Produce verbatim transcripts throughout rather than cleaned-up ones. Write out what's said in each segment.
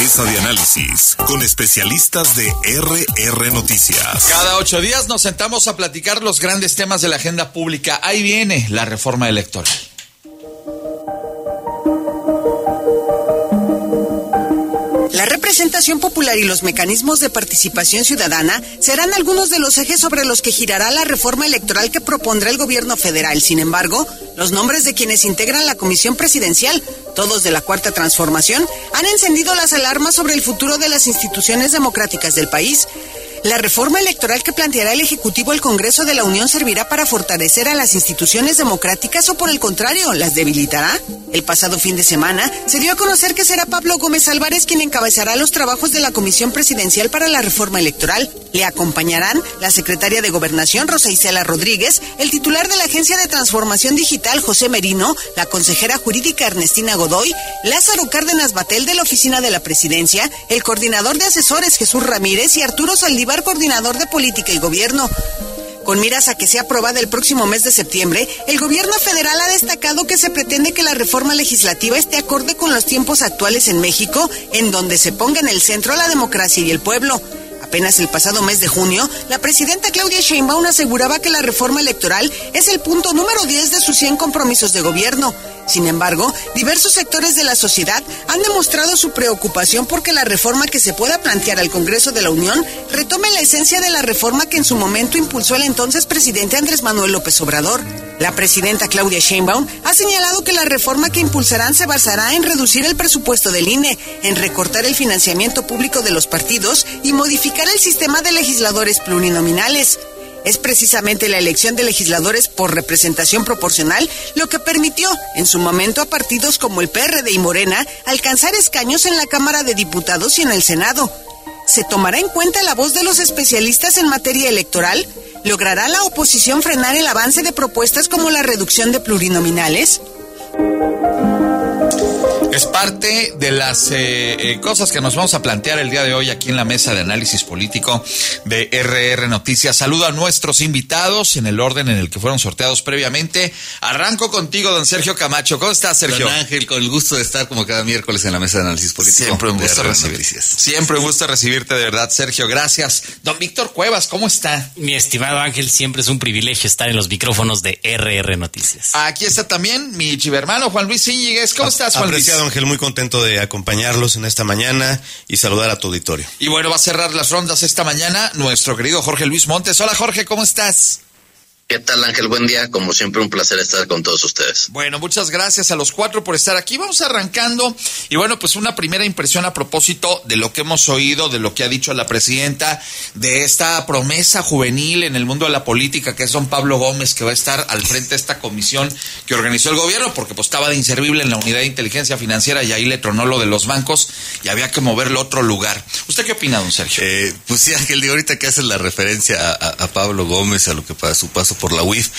mesa de análisis con especialistas de R R Noticias. Cada ocho días nos sentamos a platicar los grandes temas de la agenda pública. Ahí viene la reforma electoral. La representación popular y los mecanismos de participación ciudadana serán algunos de los ejes sobre los que girará la reforma electoral que propondrá el gobierno federal. Sin embargo, los nombres de quienes integran la comisión presidencial, todos de la Cuarta Transformación, han encendido las alarmas sobre el futuro de las instituciones democráticas del país. La reforma electoral que planteará el Ejecutivo al Congreso de la Unión servirá para fortalecer a las instituciones democráticas o, por el contrario, las debilitará. El pasado fin de semana se dio a conocer que será Pablo Gómez Álvarez quien encabezará los trabajos de la Comisión Presidencial para la Reforma Electoral. Le acompañarán la secretaria de Gobernación, Rosa Isela Rodríguez, el titular de la Agencia de Transformación Digital, José Merino, la consejera jurídica Ernestina Godoy, Lázaro Cárdenas Batel de la Oficina de la Presidencia, el coordinador de asesores Jesús Ramírez y Arturo Saldívar, coordinador de Política y Gobierno. Con miras a que sea aprobada el próximo mes de septiembre, el gobierno federal ha destacado que se pretende que la reforma legislativa esté acorde con los tiempos actuales en México, en donde se ponga en el centro la democracia y el pueblo. Apenas el pasado mes de junio, la presidenta Claudia Sheinbaum aseguraba que la reforma electoral es el punto número diez de sus cien compromisos de gobierno. Sin embargo, diversos sectores de la sociedad han demostrado su preocupación porque la reforma que se pueda plantear al Congreso de la Unión retome la esencia de la reforma que en su momento impulsó el entonces presidente Andrés Manuel López Obrador. La presidenta Claudia Sheinbaum ha señalado que la reforma que impulsarán se basará en reducir el presupuesto del I N E, en recortar el financiamiento público de los partidos y modificar el sistema de legisladores plurinominales. Es precisamente la elección de legisladores por representación proporcional lo que permitió, en su momento, a partidos como el P R D y Morena alcanzar escaños en la Cámara de Diputados y en el Senado. ¿Se tomará en cuenta la voz de los especialistas en materia electoral? ¿Logrará la oposición frenar el avance de propuestas como la reducción de plurinominales? Es parte de las eh, eh, cosas que nos vamos a plantear el día de hoy aquí en la mesa de análisis político de R R Noticias. Saludo a nuestros invitados en el orden en el que fueron sorteados previamente. Arranco contigo, don Sergio Camacho. ¿Cómo estás, Sergio? Don Ángel, con el gusto de estar como cada miércoles en la mesa de análisis político. Siempre un gusto recibirte. Siempre un gusto recibirte, de verdad, Sergio. Gracias. Don Víctor Cuevas, ¿cómo está? Mi estimado Ángel, siempre es un privilegio estar en los micrófonos de R R Noticias. Aquí está también mi chivermano Juan Luis Íñiguez. ¿Cómo estás, Juan Luis? Apreciado, Ángel, muy contento de acompañarlos en esta mañana y saludar a tu auditorio. Y bueno, va a cerrar las rondas esta mañana nuestro querido Jorge Luis Montes. Hola, Jorge, ¿cómo estás? ¿Qué tal, Ángel? Buen día. Como siempre, un placer estar con todos ustedes. Bueno, muchas gracias a los cuatro por estar aquí. Vamos arrancando. Y bueno, pues una primera impresión a propósito de lo que hemos oído, de lo que ha dicho la presidenta, de esta promesa juvenil en el mundo de la política, que es don Pablo Gómez, que va a estar al frente de esta comisión que organizó el gobierno, porque pues estaba de inservible en la unidad de inteligencia financiera y ahí le tronó lo de los bancos y había que moverlo a otro lugar. ¿Usted qué opina, don Sergio? Eh, pues sí, Ángel, de ahorita que haces la referencia a, a, a Pablo Gómez, a lo que para su paso por la U I F,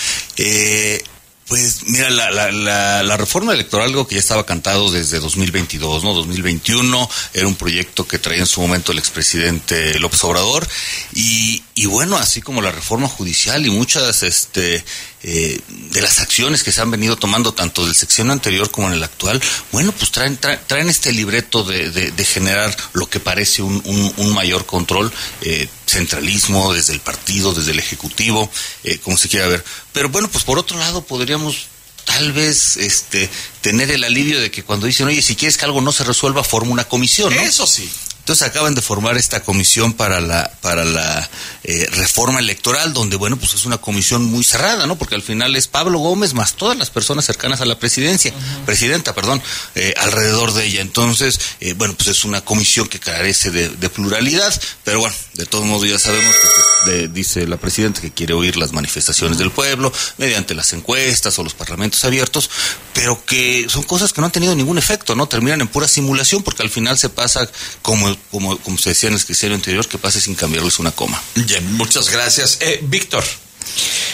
eh, pues mira, la, la, la, la reforma electoral, algo que ya estaba cantado desde dos mil veintidós, ¿no? dos mil veintiuno, era un proyecto que traía en su momento el expresidente López Obrador, y, y bueno, así como la reforma judicial y muchas este eh, de las acciones que se han venido tomando tanto del sexenio anterior como en el actual, bueno, pues traen, traen, traen este libreto de, de, de generar lo que parece un, un, un mayor control, eh, centralismo desde el partido, desde el ejecutivo, eh, como se quiera ver. Pero bueno, pues por otro lado podríamos tal vez este tener el alivio de que cuando dicen, oye, si quieres que algo no se resuelva, forma una comisión, ¿no? Eso sí. Entonces acaban de formar esta comisión para la para la eh, reforma electoral, donde, bueno, pues es una comisión muy cerrada, ¿no? Porque al final es Pablo Gómez más todas las personas cercanas a la presidencia, uh-huh. presidenta, perdón, eh, alrededor de ella. Entonces, eh, bueno, pues es una comisión que carece de, de pluralidad, pero bueno, de todos modos ya sabemos que de, dice la presidenta que quiere oír las manifestaciones uh-huh. del pueblo mediante las encuestas o los parlamentos abiertos, pero que son cosas que no han tenido ningún efecto, ¿no? Terminan en pura simulación, porque al final se pasa como Como, como se decía en el sexenio anterior, que pase sin cambiarles una coma. Bien, muchas gracias. Eh, Víctor.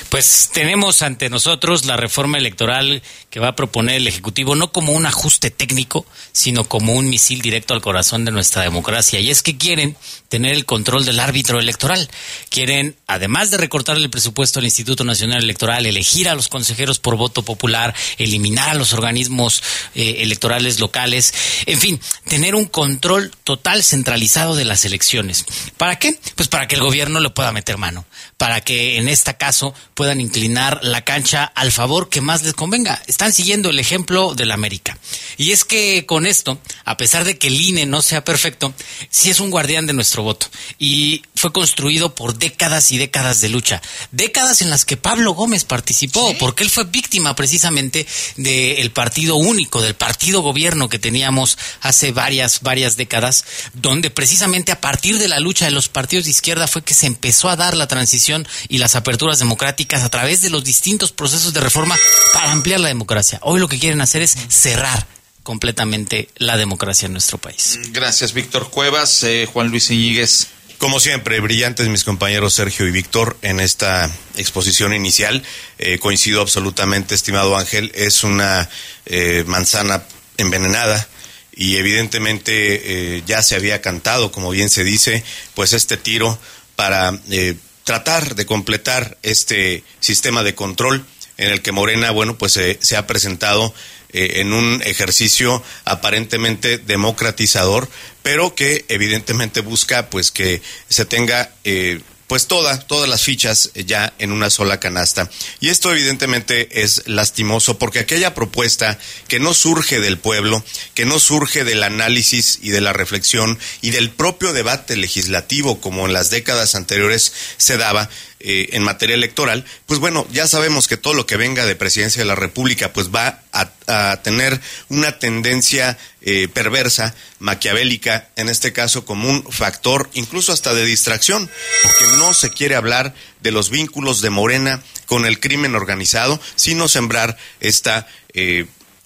Pues tenemos ante nosotros la reforma electoral que va a proponer el Ejecutivo, no como un ajuste técnico, sino como un misil directo al corazón de nuestra democracia. Y es que quieren tener el control del árbitro electoral. Quieren, además de recortarle el presupuesto al Instituto Nacional Electoral, elegir a los consejeros por voto popular, eliminar a los organismos eh, electorales locales, en fin, tener un control total centralizado de las elecciones. ¿Para qué? Pues para que el gobierno le pueda meter mano, para que en este caso puedan inclinar la cancha al favor que más les convenga. Están siguiendo el ejemplo de la América. Y es que con esto, a pesar de que el I N E no sea perfecto, sí es un guardián de nuestro voto. Y fue construido por décadas y décadas de lucha. Décadas en las que Pablo Gómez participó, ¿sí? Porque él fue víctima precisamente del partido único, del partido gobierno que teníamos hace varias, varias décadas, donde precisamente a partir de la lucha de los partidos de izquierda fue que se empezó a dar la transición y las aperturas democráticas a través de los distintos procesos de reforma para ampliar la democracia. Hoy lo que quieren hacer es cerrar completamente la democracia en nuestro país. Gracias, Víctor Cuevas. Eh, Juan Luis Iñiguez. Como siempre, brillantes mis compañeros Sergio y Víctor en esta exposición inicial. Eh, coincido absolutamente, estimado Ángel, es una eh, manzana envenenada y evidentemente eh, ya se había cantado, como bien se dice, pues este tiro para eh, tratar de completar este sistema de control en el que Morena, bueno, pues eh, se ha presentado eh, en un ejercicio aparentemente democratizador, pero que evidentemente busca pues que se tenga eh, pues toda, todas las fichas ya en una sola canasta. Y esto evidentemente es lastimoso porque aquella propuesta que no surge del pueblo, que no surge del análisis y de la reflexión y del propio debate legislativo como en las décadas anteriores se daba, Eh, en materia electoral, pues bueno, ya sabemos que todo lo que venga de Presidencia de la República pues va a, a tener una tendencia eh, perversa, maquiavélica, en este caso como un factor incluso hasta de distracción, porque no se quiere hablar de los vínculos de Morena con el crimen organizado, sino sembrar esta eh,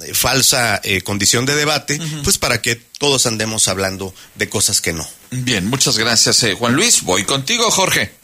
falsa eh, condición de debate, uh-huh. pues para que todos andemos hablando de cosas que no. Bien, muchas gracias, eh, Juan Luis. Voy contigo, Jorge.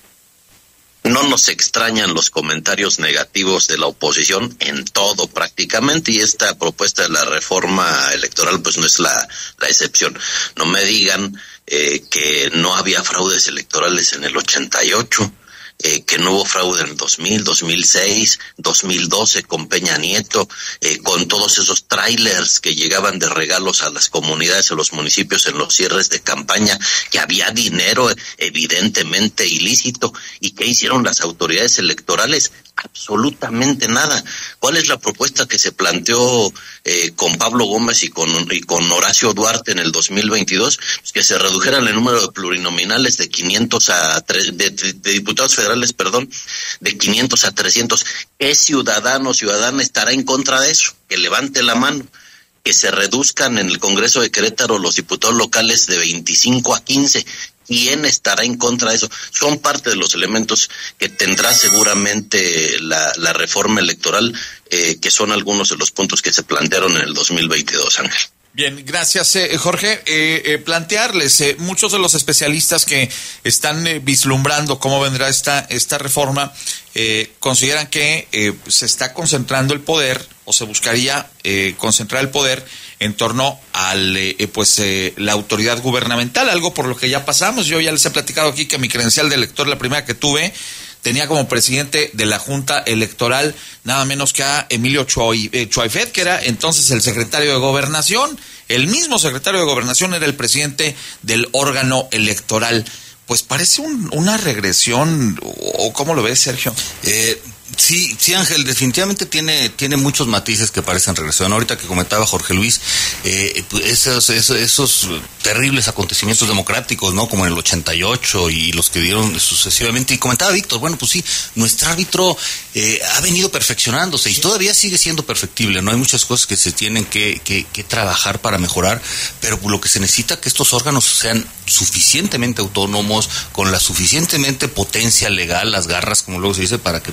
No nos extrañan los comentarios negativos de la oposición en todo prácticamente, y esta propuesta de la reforma electoral pues no es la, la excepción. No me digan eh, que no había fraudes electorales en el ochenta y ocho, eh, que no hubo fraude en el dos mil, dos mil seis, dos mil doce con Peña Nieto, eh, con todos esos trailers que llegaban de regalos a las comunidades, a los municipios en los cierres de campaña, que había dinero evidentemente ilícito. ¿Y qué hicieron las autoridades electorales? Absolutamente nada. ¿Cuál es la propuesta que se planteó eh, con Pablo Gómez y con, y con Horacio Duarte en el dos mil veintidós? Pues que se redujera el número de plurinominales de quinientos a tres, de, de, de diputados federales, perdón, de quinientos a trescientos. ¿Qué ciudadano o ciudadana estará en contra de eso? Que levante la mano. Que se reduzcan en el Congreso de Querétaro los diputados locales de veinticinco a quince. ¿Quién estará en contra de eso? Son parte de los elementos que tendrá seguramente la, la reforma electoral, eh, que son algunos de los puntos que se plantearon en el dos mil veintidós, Ángel. Bien, gracias, eh, Jorge. Eh, eh, plantearles, eh, muchos de los especialistas que están eh, vislumbrando cómo vendrá esta, esta reforma, eh, consideran que eh, se está concentrando el poder, o se buscaría eh, concentrar el poder en torno al eh, pues eh, la autoridad gubernamental, algo por lo que ya pasamos. Yo ya les he platicado aquí que mi credencial de elector, la primera que tuve, tenía como presidente de la Junta Electoral nada menos que a Emilio Chuaifet, que era entonces el secretario de Gobernación. El mismo secretario de Gobernación era el presidente del órgano electoral. Pues parece un, una regresión, ¿o cómo lo ves, Sergio? Eh... Sí, sí, Ángel, definitivamente tiene tiene muchos matices que parecen regresión. Ahorita que comentaba Jorge Luis, eh, esos, esos esos terribles acontecimientos democráticos, ¿no? Como en el ochenta y ocho y los que dieron sucesivamente. Y comentaba Víctor, bueno, pues sí, nuestro árbitro eh, ha venido perfeccionándose y todavía sigue siendo perfectible, ¿no? Hay muchas cosas que se tienen que, que, que trabajar para mejorar, pero lo que se necesita es que estos órganos sean suficientemente autónomos, con la suficientemente potencia legal, las garras, como luego se dice, para que precisamente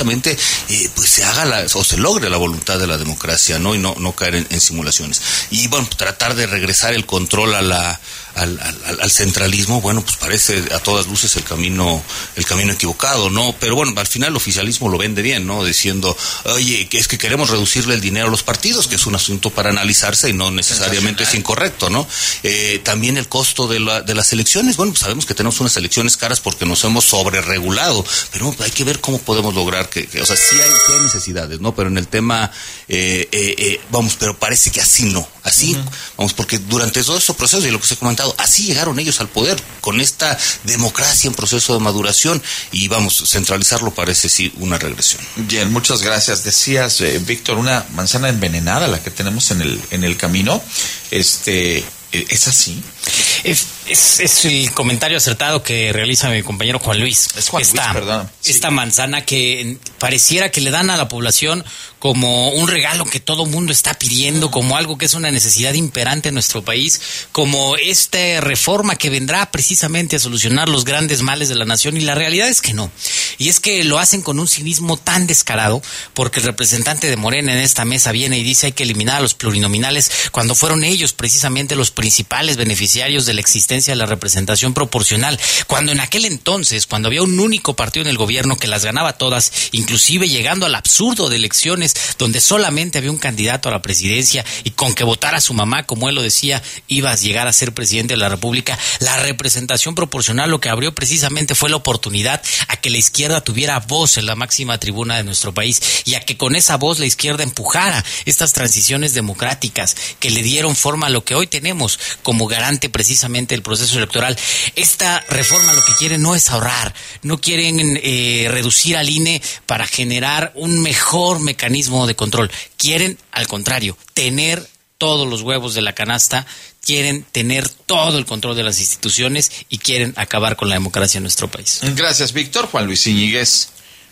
precisamente eh, pues se haga la, o se logre la voluntad de la democracia, ¿no? Y no, no caer en, en simulaciones. Y bueno, tratar de regresar el control a la Al, al, al centralismo, bueno, pues parece a todas luces el camino el camino equivocado, ¿no? Pero bueno, al final el oficialismo lo vende bien, ¿no? Diciendo, oye, que es que queremos reducirle el dinero a los partidos, que es un asunto para analizarse y no necesariamente es incorrecto, ¿no? Eh, también el costo de, la, de las elecciones, bueno, pues sabemos que tenemos unas elecciones caras porque nos hemos sobreregulado, pero hay que ver cómo podemos lograr que, que o sea, sí hay, sí hay necesidades, ¿no? Pero en el tema, eh, eh, eh, vamos, pero parece que así no, así, uh-huh. vamos, porque durante todo este proceso y lo que se ha comentado, así llegaron ellos al poder, con esta democracia en proceso de maduración, y vamos, centralizarlo parece sí una regresión. Bien, muchas gracias. Decías, eh, Víctor, una manzana envenenada la que tenemos en el en el camino. Este, ¿es así? Es, es, es el comentario acertado que realiza mi compañero Juan Luis. Es Juan esta, Luis, perdón. Esta sí. manzana que pareciera que le dan a la población como un regalo que todo mundo está pidiendo, como algo que es una necesidad imperante en nuestro país, como esta reforma que vendrá precisamente a solucionar los grandes males de la nación, y la realidad es que no. Y es que lo hacen con un cinismo tan descarado, porque el representante de Morena en esta mesa viene y dice hay que eliminar a los plurinominales, cuando fueron ellos precisamente los principales beneficiarios de la existencia de la representación proporcional, cuando en aquel entonces, cuando había un único partido en el gobierno que las ganaba todas, inclusive llegando al absurdo de elecciones donde solamente había un candidato a la presidencia y con que votara su mamá, como él lo decía, iba a llegar a ser presidente de la República. La representación proporcional lo que abrió precisamente fue la oportunidad a que la izquierda tuviera voz en la máxima tribuna de nuestro país, y a que con esa voz la izquierda empujara estas transiciones democráticas que le dieron forma a lo que hoy tenemos como garante precisamente del proceso electoral. Esta reforma lo que quiere no es ahorrar, no quieren eh, reducir al I N E para generar un mejor mecanismo de control. Quieren, al contrario, tener todos los huevos de la canasta, quieren tener todo el control de las instituciones y quieren acabar con la democracia en nuestro país. Gracias, Víctor. Juan Luis Íñiguez.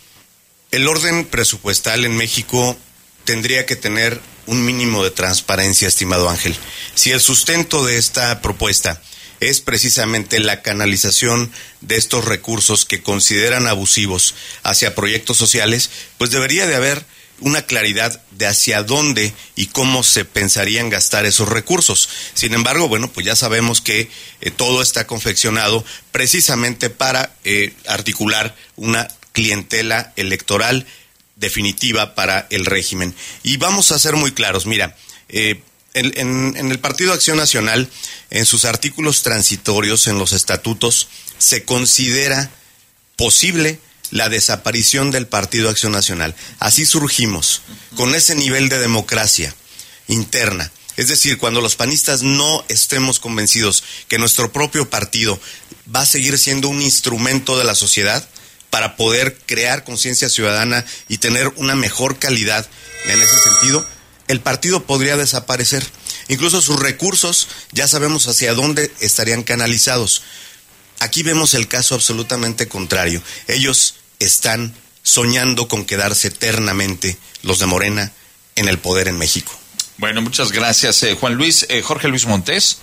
El orden presupuestal en México tendría que tener un mínimo de transparencia, estimado Ángel. Si el sustento de esta propuesta es precisamente la canalización de estos recursos que consideran abusivos hacia proyectos sociales, pues debería de haber una claridad de hacia dónde y cómo se pensarían gastar esos recursos. Sin embargo, bueno, pues ya sabemos que eh, todo está confeccionado precisamente para eh, articular una clientela electoral definitiva para el régimen. Y vamos a ser muy claros, mira, eh, en, en, en el Partido Acción Nacional, en sus artículos transitorios, en los estatutos, se considera posible la desaparición del Partido Acción Nacional. Así surgimos, con ese nivel de democracia interna. Es decir, cuando los panistas no estemos convencidos que nuestro propio partido va a seguir siendo un instrumento de la sociedad para poder crear conciencia ciudadana y tener una mejor calidad en ese sentido, el partido podría desaparecer. Incluso sus recursos ya sabemos hacia dónde estarían canalizados. Aquí vemos el caso absolutamente contrario. Ellos están soñando con quedarse eternamente, los de Morena, en el poder en México. Bueno, muchas gracias, eh, Juan Luis. Eh, Jorge Luis Montes.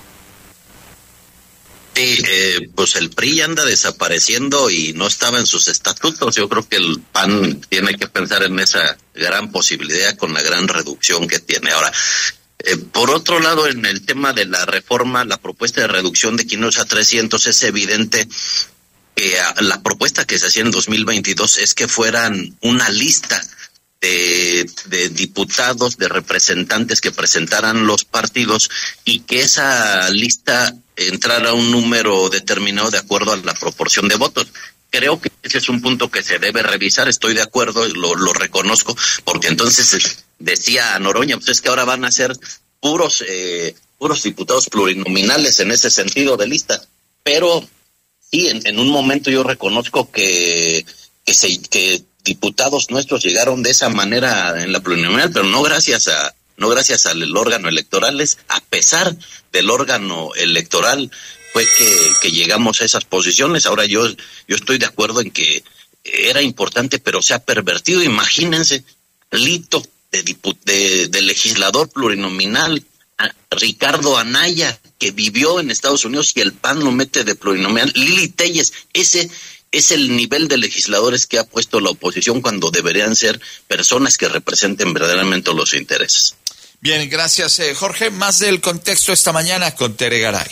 Sí, eh, pues el P R I anda desapareciendo y no estaba en sus estatutos. Yo creo que el P A N tiene que pensar en esa gran posibilidad con la gran reducción que tiene ahora. Eh, por otro lado, en el tema de la reforma, la propuesta de reducción de quinientos a trescientos, es evidente que la propuesta que se hacía en dos mil veintidós es que fueran una lista de, de diputados, de representantes que presentaran los partidos, y que esa lista entrara a un número determinado de acuerdo a la proporción de votos. Creo que ese es un punto que se debe revisar, estoy de acuerdo, lo, lo reconozco, porque entonces decía Noroña, pues es que ahora van a ser puros, eh, puros diputados plurinominales en ese sentido de lista, pero sí, en, en un momento yo reconozco que, que, se, que diputados nuestros llegaron de esa manera en la plurinominal, pero no gracias a no gracias al órgano electoral, es a pesar del órgano electoral fue que, que llegamos a esas posiciones. Ahora yo, yo estoy de acuerdo en que era importante, pero se ha pervertido. Imagínense, Lito de, diput- de, de legislador plurinominal, a Ricardo Anaya, que vivió en Estados Unidos y el P A N lo mete de plurinominal, Lili Telles, ese es el nivel de legisladores que ha puesto la oposición cuando deberían ser personas que representen verdaderamente los intereses. Bien, gracias eh, Jorge. Más del contexto esta mañana con Tere Garay.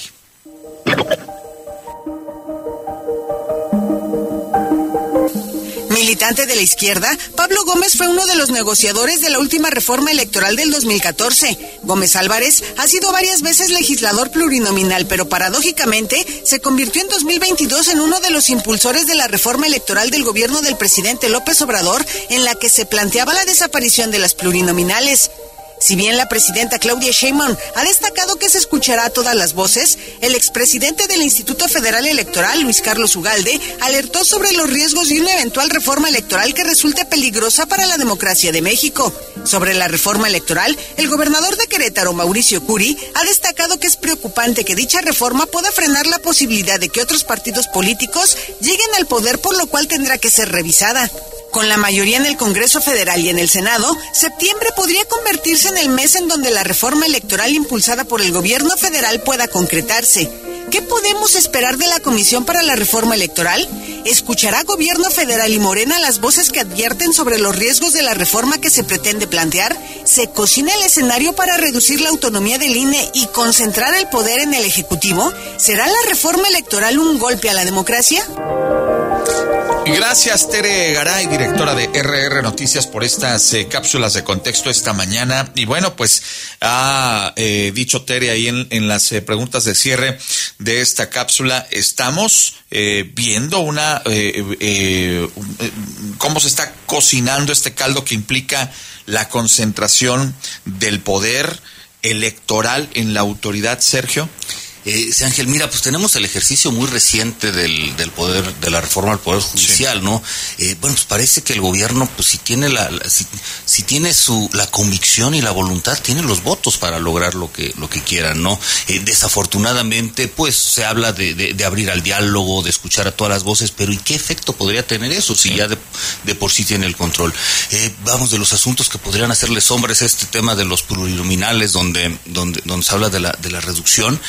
Militante de la izquierda, Pablo Gómez fue uno de los negociadores de la última reforma electoral del dos mil catorce. Gómez Álvarez ha sido varias veces legislador plurinominal, pero paradójicamente se convirtió en dos mil veintidós en uno de los impulsores de la reforma electoral del gobierno del presidente López Obrador, en la que se planteaba la desaparición de las plurinominales. Si bien la presidenta Claudia Sheinbaum ha destacado que se escuchará a todas las voces, el expresidente del Instituto Federal Electoral, Luis Carlos Ugalde, alertó sobre los riesgos de una eventual reforma electoral que resulte peligrosa para la democracia de México. Sobre la reforma electoral, el gobernador de Querétaro, Mauricio Curi, ha destacado que es preocupante que dicha reforma pueda frenar la posibilidad de que otros partidos políticos lleguen al poder, por lo cual tendrá que ser revisada. Con la mayoría en el Congreso Federal y en el Senado, septiembre podría convertirse en el mes en donde la reforma electoral impulsada por el gobierno federal pueda concretarse. ¿Qué podemos esperar de la Comisión para la Reforma Electoral? ¿Escuchará Gobierno Federal y Morena las voces que advierten sobre los riesgos de la reforma que se pretende plantear? ¿Se cocina el escenario para reducir la autonomía del I N E y concentrar el poder en el Ejecutivo? ¿Será la reforma electoral un golpe a la democracia? Gracias Tere Garay, directora de R R Noticias, por estas eh, cápsulas de contexto esta mañana. Y bueno, pues ha eh, dicho Tere ahí en, en las eh, preguntas de cierre de esta cápsula, estamos eh, viendo una eh, eh, eh, cómo se está cocinando este caldo que implica la concentración del poder electoral en la autoridad, Sergio. Eh, sí, Ángel, mira, pues tenemos el ejercicio muy reciente del, del poder, de la reforma al Poder Judicial, sí. ¿no? Eh, bueno, pues parece que el gobierno, pues si tiene la, la si, si tiene su, la convicción y la voluntad, tiene los votos para lograr lo que, lo que quieran, ¿no? Eh, desafortunadamente, pues se habla de, de, de abrir al diálogo, de escuchar a todas las voces, pero ¿y qué efecto podría tener eso si sí. ya de, de por sí tiene el control? Eh, vamos, de los asuntos que podrían hacerle sombra es este tema de los plurinominales, donde, donde, donde se habla de la, de la reducción.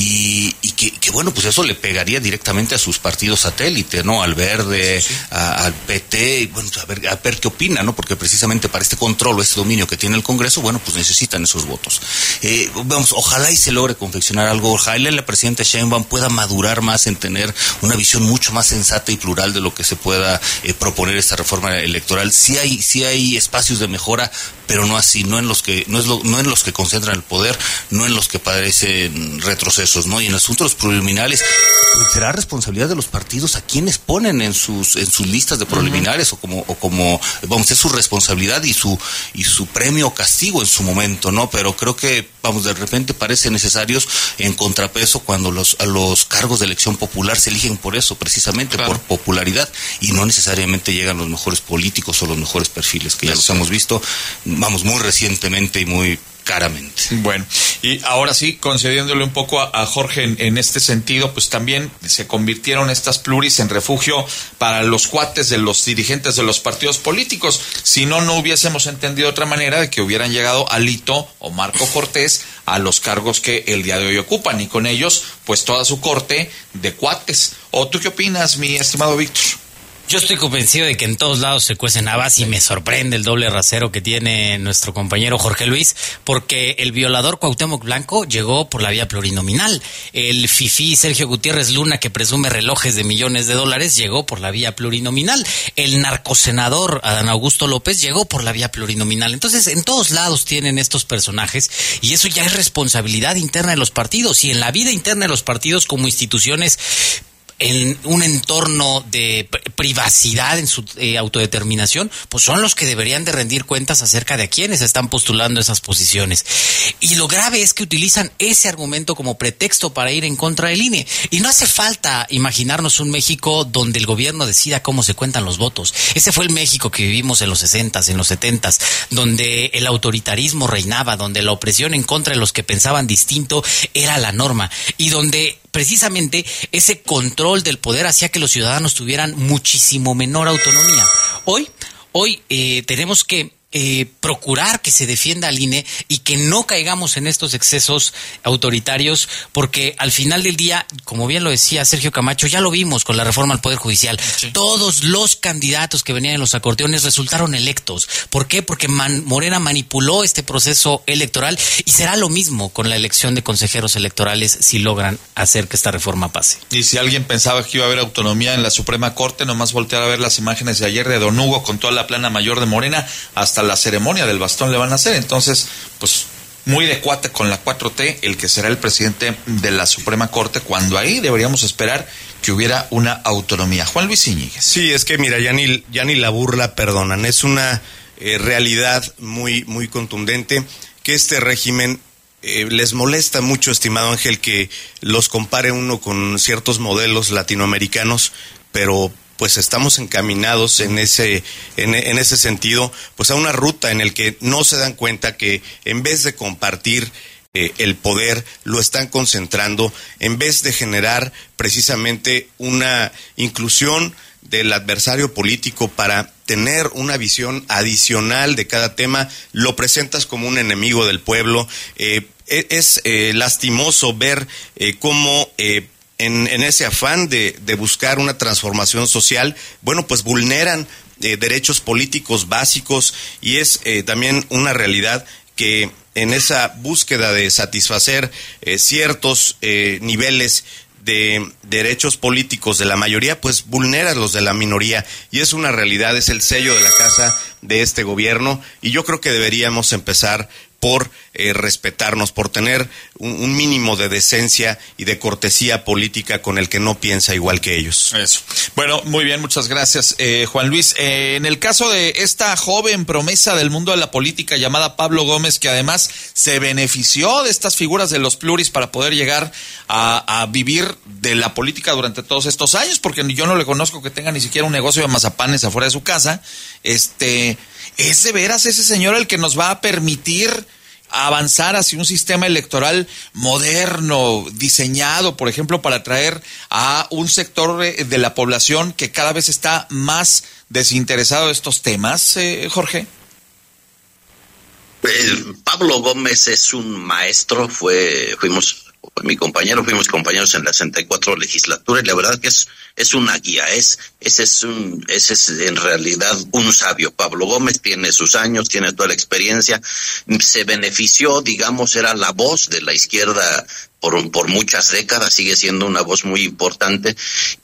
Y, y que, que bueno, pues eso le pegaría directamente a sus partidos satélite, ¿no? Al Verde, sí, sí. A, al P T, y bueno, a ver, a ver qué opina, ¿no? Porque precisamente para este control o este dominio que tiene el Congreso, bueno, pues necesitan esos votos. Eh, vamos, ojalá y se logre confeccionar algo, ojalá la presidenta Sheinbaum pueda madurar más en tener una visión mucho más sensata y plural de lo que se pueda eh, proponer esta reforma electoral. Sí hay, sí hay espacios de mejora, pero no así, no en los que, no es lo, no en los que concentran el poder, no en los que parecen retrocesos, ¿no? Y en el asunto de los preliminares, pues será responsabilidad de los partidos a quienes ponen en sus en sus listas de preliminares, uh-huh. o como o como vamos, es su responsabilidad y su y su premio o castigo en su momento, ¿no? Pero creo que vamos, de repente parece necesarios en contrapeso cuando los a los cargos de elección popular se eligen por eso, precisamente, claro. por popularidad, y no necesariamente llegan los mejores políticos o los mejores perfiles, que ya los hemos visto, vamos, muy recientemente y muy claramente. Bueno, y ahora sí, concediéndole un poco a, a Jorge en, en este sentido, pues también se convirtieron estas pluris en refugio para los cuates de los dirigentes de los partidos políticos. Si no, no hubiésemos entendido otra manera de que hubieran llegado Alito o Marco Cortés a los cargos que el día de hoy ocupan, y con ellos, pues toda su corte de cuates. ¿O tú qué opinas, mi estimado Víctor? Yo estoy convencido de que en todos lados se cuecen habas, y me sorprende el doble rasero que tiene nuestro compañero Jorge Luis, porque el violador Cuauhtémoc Blanco llegó por la vía plurinominal. El fifí Sergio Gutiérrez Luna, que presume relojes de millones de dólares, llegó por la vía plurinominal. El narcosenador Adán Augusto López llegó por la vía plurinominal. Entonces, en todos lados tienen estos personajes, y eso ya es responsabilidad interna de los partidos, y en la vida interna de los partidos como instituciones, en un entorno de privacidad en su eh, autodeterminación, pues son los que deberían de rendir cuentas acerca de a quiénes están postulando esas posiciones. Y lo grave es que utilizan ese argumento como pretexto para ir en contra del I N E. Y no hace falta imaginarnos un México donde el gobierno decida cómo se cuentan los votos. Ese fue el México que vivimos en los sesentas, en los setentas, donde el autoritarismo reinaba, donde la opresión en contra de los que pensaban distinto era la norma, y donde precisamente ese control del poder hacía que los ciudadanos tuvieran muchísimo menor autonomía. Hoy, hoy eh, tenemos que eh, procurar que se defienda al I N E y que no caigamos en estos excesos autoritarios, porque al final del día, como bien lo decía Sergio Camacho, ya lo vimos con la reforma al Poder Judicial, sí. Todos los candidatos que venían en los acordeones resultaron electos. ¿Por qué? Porque Man- Morena manipuló este proceso electoral, y será lo mismo con la elección de consejeros electorales si logran hacer que esta reforma pase. Y si alguien pensaba que iba a haber autonomía en la Suprema Corte, nomás voltear a ver las imágenes de ayer de Don Hugo con toda la plana mayor de Morena, hasta la ceremonia del bastón le van a hacer. Entonces, pues muy de cuate con la cuatro T el que será el presidente de la Suprema Corte, cuando ahí deberíamos esperar que hubiera una autonomía. Juan Luis Íñiguez. Sí, es que mira, ya ni, ya ni la burla perdonan. Es una eh, realidad muy, muy contundente que este régimen eh, les molesta mucho, estimado Ángel, que los compare uno con ciertos modelos latinoamericanos, pero pues estamos encaminados en ese en, en ese sentido, pues a una ruta en el que no se dan cuenta que en vez de compartir eh, el poder, lo están concentrando, en vez de generar precisamente una inclusión del adversario político para tener una visión adicional de cada tema, lo presentas como un enemigo del pueblo. Eh, es eh, lastimoso ver eh, cómo eh, En, en ese afán de, de buscar una transformación social, bueno, pues vulneran eh, derechos políticos básicos, y es eh, también una realidad que en esa búsqueda de satisfacer eh, ciertos eh, niveles de derechos políticos de la mayoría, pues vulnera los de la minoría, y es una realidad, es el sello de la casa de este gobierno, y yo creo que deberíamos empezar por eh, respetarnos, por tener un, un mínimo de decencia y de cortesía política con el que no piensa igual que ellos. Eso. Bueno, muy bien, muchas gracias, eh, Juan Luis. Eh, en el caso de esta joven promesa del mundo de la política llamada Pablo Gómez, que además se benefició de estas figuras de los pluris para poder llegar a, a vivir de la política durante todos estos años, porque yo no le conozco que tenga ni siquiera un negocio de mazapanes afuera de su casa, este... ¿Es de veras ese señor el que nos va a permitir avanzar hacia un sistema electoral moderno, diseñado, por ejemplo, para atraer a un sector de la población que cada vez está más desinteresado de estos temas, eh, Jorge? El Pablo Gómez es un maestro, fue, fuimos, mi compañero, fuimos compañeros en la sesenta y cuatro legislatura, y la verdad que es, es una guía, es, ese es un, ese es en realidad un sabio. Pablo Gómez tiene sus años, tiene toda la experiencia, se benefició, digamos, era la voz de la izquierda por, por muchas décadas, sigue siendo una voz muy importante,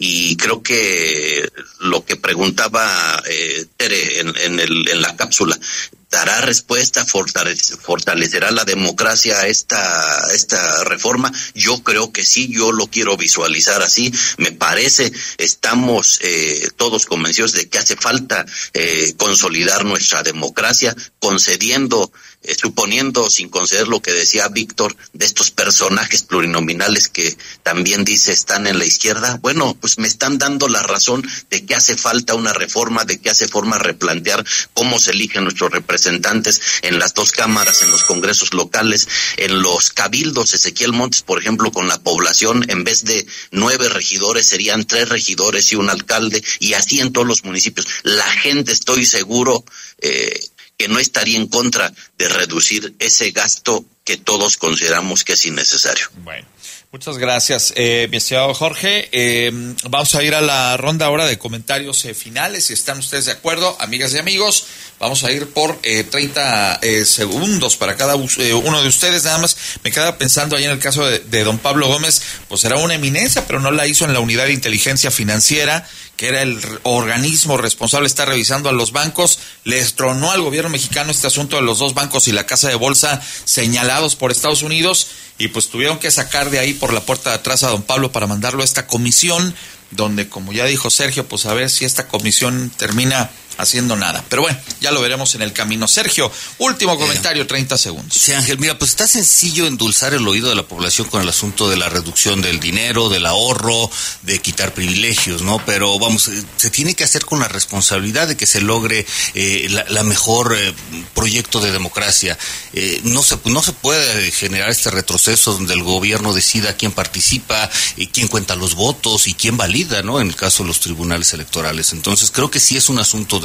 y creo que lo que preguntaba eh, Tere en, en, el, en la cápsula, ¿dará respuesta, fortalecerá la democracia esta esta reforma? Yo creo que sí, yo lo quiero visualizar así. Me parece, estamos eh, todos convencidos de que hace falta eh, consolidar nuestra democracia, concediendo, eh, suponiendo, sin conceder lo que decía Víctor, de estos personajes plurinominales que también dice están en la izquierda. Bueno, pues me están dando la razón de que hace falta una reforma, de que hace falta replantear cómo se eligen nuestros representantes representantes en las dos cámaras, en los congresos locales, en los cabildos. Ezequiel Montes, por ejemplo, con la población, en vez de nueve regidores serían tres regidores y un alcalde, y así en todos los municipios. La gente, estoy seguro, eh, que no estaría en contra de reducir ese gasto que todos consideramos que es innecesario. Bueno. Muchas gracias, eh, mi estimado Jorge. Eh, vamos a ir a la ronda ahora de comentarios eh, finales. Si están ustedes de acuerdo, amigas y amigos, vamos a ir por eh, treinta eh, segundos para cada eh, uno de ustedes. Nada más me quedaba pensando ahí en el caso de, de don Pablo Gómez, pues era una eminencia, pero no la hizo en la Unidad de Inteligencia Financiera, que era el organismo responsable de estar revisando a los bancos. Les tronó al gobierno mexicano este asunto de los dos bancos y la casa de bolsa señalados por Estados Unidos, y pues tuvieron que sacar de ahí por la puerta de atrás a don Pablo para mandarlo a esta comisión, donde, como ya dijo Sergio, pues a ver si esta comisión termina haciendo nada. Pero bueno, ya lo veremos en el camino. Sergio, último comentario, treinta segundos. Sí, Ángel, mira, pues está sencillo endulzar el oído de la población con el asunto de la reducción del dinero, del ahorro, de quitar privilegios, ¿no? Pero vamos, se tiene que hacer con la responsabilidad de que se logre eh, la, la mejor eh, proyecto de democracia. Eh, no se no se puede generar este retroceso donde el gobierno decida quién participa, eh, quién cuenta los votos y quién valida, ¿no? En el caso de los tribunales electorales. Entonces, creo que sí es un asunto de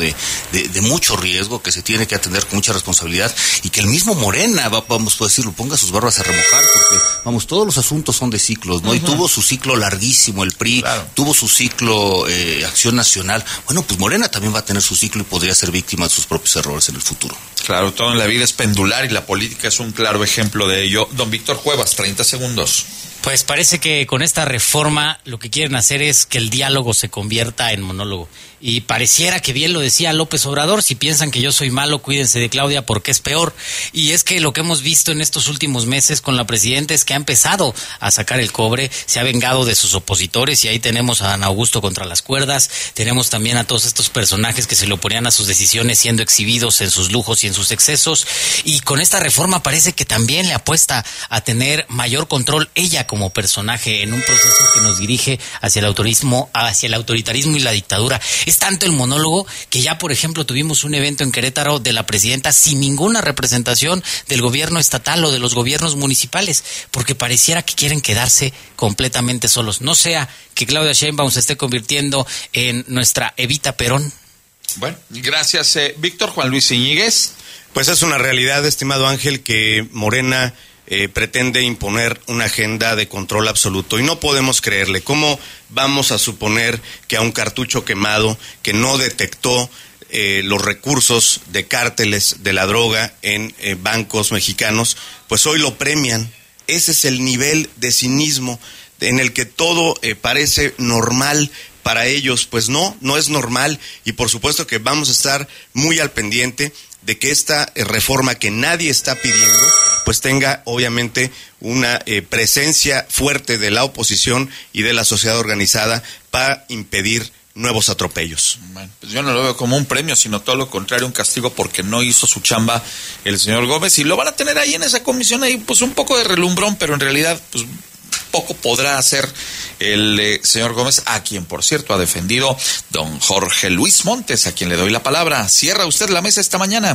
de, de, de mucho riesgo, que se tiene que atender con mucha responsabilidad, y que el mismo Morena, va, vamos a decirlo, ponga sus barbas a remojar, porque, vamos, todos los asuntos son de ciclos, ¿no? Uh-huh. Y tuvo su ciclo larguísimo el P R I, claro. Tuvo su ciclo eh, Acción Nacional. Bueno, pues Morena también va a tener su ciclo y podría ser víctima de sus propios errores en el futuro. Claro, todo en la vida es pendular y la política es un claro ejemplo de ello. Don Víctor Cuevas, treinta segundos. Pues parece que con esta reforma lo que quieren hacer es que el diálogo se convierta en monólogo. Y pareciera que bien lo decía López Obrador, si piensan que yo soy malo, cuídense de Claudia porque es peor. Y es que lo que hemos visto en estos últimos meses con la presidenta es que ha empezado a sacar el cobre, se ha vengado de sus opositores, y ahí tenemos a Dan Augusto contra las cuerdas, tenemos también a todos estos personajes que se le oponían a sus decisiones siendo exhibidos en sus lujos y en sus excesos. Y con esta reforma parece que también le apuesta a tener mayor control ella como personaje en un proceso que nos dirige hacia el autorismo, hacia el autoritarismo y la dictadura. Es tanto el monólogo que ya, por ejemplo, tuvimos un evento en Querétaro de la presidenta sin ninguna representación del gobierno estatal o de los gobiernos municipales, porque pareciera que quieren quedarse completamente solos. No sea que Claudia Sheinbaum se esté convirtiendo en nuestra Evita Perón. Bueno, gracias, eh, Víctor. Juan Luis Iñiguez. Pues es una realidad, estimado Ángel, que Morena Eh, pretende imponer una agenda de control absoluto y no podemos creerle. ¿Cómo vamos a suponer que a un cartucho quemado que no detectó eh, los recursos de cárteles de la droga en eh, bancos mexicanos, pues hoy lo premian? Ese es el nivel de cinismo en el que todo eh, parece normal para ellos. Pues no, no es normal, y por supuesto que vamos a estar muy al pendiente de que esta eh, reforma que nadie está pidiendo, pues tenga obviamente una eh, presencia fuerte de la oposición y de la sociedad organizada para impedir nuevos atropellos. Bueno, pues yo no lo veo como un premio, sino todo lo contrario, un castigo porque no hizo su chamba el señor Gómez, y lo van a tener ahí en esa comisión, ahí pues un poco de relumbrón, pero en realidad pues poco podrá hacer el eh, señor Gómez, a quien por cierto ha defendido don Jorge Luis Montes, a quien le doy la palabra. Cierra usted la mesa esta mañana.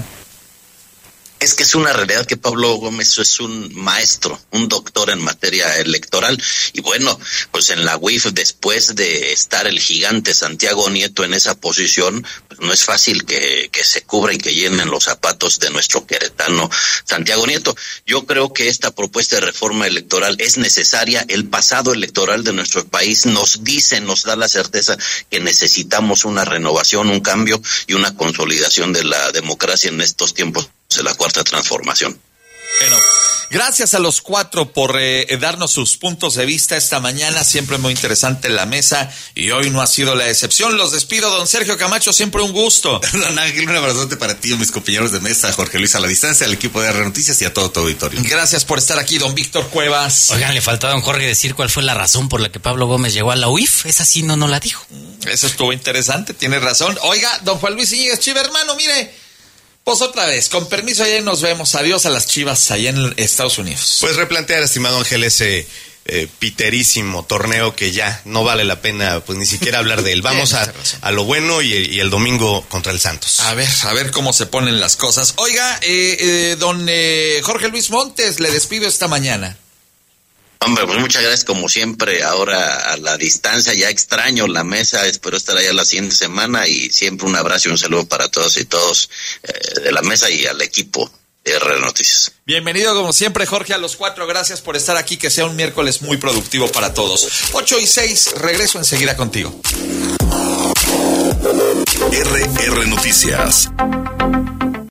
Es que es una realidad que Pablo Gómez es un maestro, un doctor en materia electoral, y bueno, pues en la U I F, después de estar el gigante Santiago Nieto en esa posición, pues no es fácil que, que se cubra y que llenen los zapatos de nuestro queretano Santiago Nieto. Yo creo que esta propuesta de reforma electoral es necesaria. El pasado electoral de nuestro país nos dice, nos da la certeza que necesitamos una renovación, un cambio y una consolidación de la democracia en estos tiempos de la cuarta transformación. Bueno, gracias a los cuatro por eh, darnos sus puntos de vista esta mañana, siempre muy interesante la mesa, y hoy no ha sido la excepción. Los despido, don Sergio Camacho, siempre un gusto. Don Ángel, un abrazote para ti, mis compañeros de mesa, Jorge Luis a la distancia, al equipo de R Noticias y a todo tu auditorio. Gracias por estar aquí, don Víctor Cuevas. Oigan, le faltó a don Jorge decir cuál fue la razón por la que Pablo Gómez llegó a la U I F, esa sí no, no la dijo. Eso estuvo interesante, tiene razón. Oiga, don Juan Luis Iñiguez, Chiva, hermano, mire, pues otra vez, con permiso, allá nos vemos. Adiós a las Chivas allá en Estados Unidos. Pues replantear, estimado Ángel, ese eh, piterísimo torneo que ya no vale la pena pues ni siquiera hablar de él. Vamos a, a lo bueno y, y el domingo contra el Santos. A ver, a ver cómo se ponen las cosas. Oiga, eh, eh, don eh, Jorge Luis Montes, le despido esta mañana. Hombre, pues muchas gracias como siempre, ahora a la distancia, ya extraño la mesa, espero estar allá la siguiente semana, y siempre un abrazo y un saludo para todos y todos eh, de la mesa y al equipo de R Noticias. Bienvenido como siempre, Jorge, a los cuatro, gracias por estar aquí, que sea un miércoles muy productivo para todos. Ocho y seis, regreso enseguida contigo. R R Noticias.